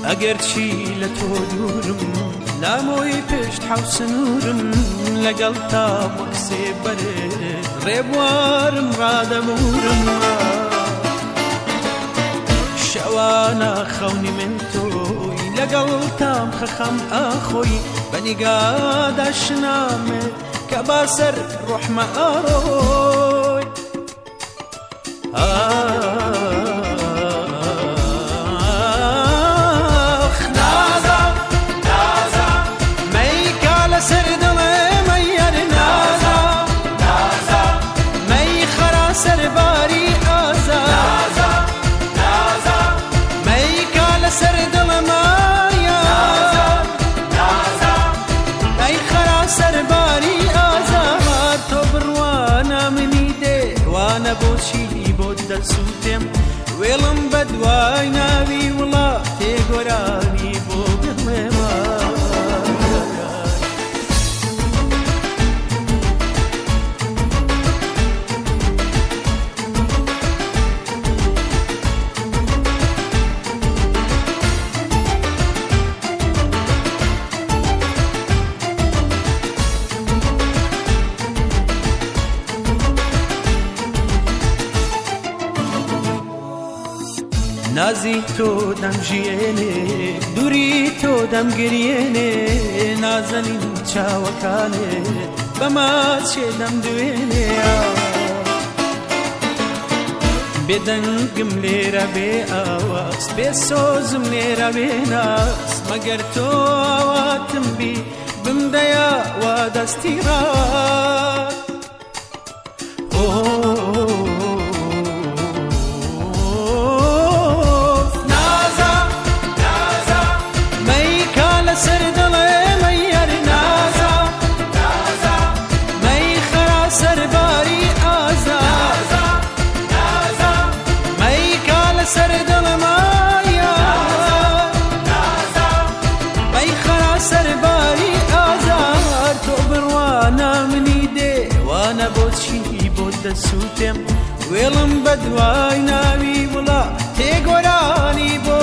ئەگەر چی لە تۆ دوورم لامۆی پشت حوسنورم لەگەڵ تام وەک سێبەرێ ڕێبوارم ڕادەمورم شەوانە خەونی من تۆی لەگەڵ تام خەخەم ئاخۆی بەنیگادا شنامێ کە باسەر ڕۆحمە ئاڕۆی بۆچی بۆت دەسووتێم وێڵم بە دوای ناوی وڵا تێگۆرانی بۆ بڵێمە نازی تۆ دەمژێنێ دووری تۆ دەمگرێنێ نازەنین چاوەکانێ بەماچێ دەمدوێنێ بێدەنگم لێرە بێ ئاواز بێ سۆزم لێرە بێ ناز مەگەر تۆ ئاواتم بی بمدەیە وا دەستی ڕات دەسووتێم وێڵم بە دوای ناوی وڵا تێگۆرانی بۆ